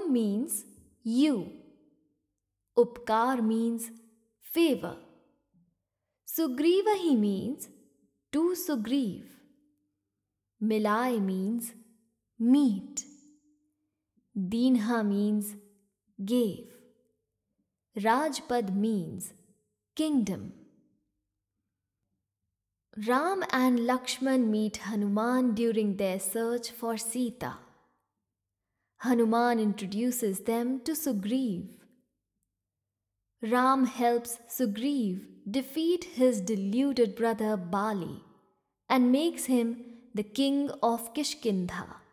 Om means you. Upkar means favor. Sugrivahi means to Sugriv. Milai means meet. Dinha means gave. Rajpad means kingdom. Ram and Lakshman meet Hanuman during their search for Sita. Hanuman introduces them to Sugriv. Ram helps Sugriv defeat his deluded brother Bali and makes him the king of Kishkindha.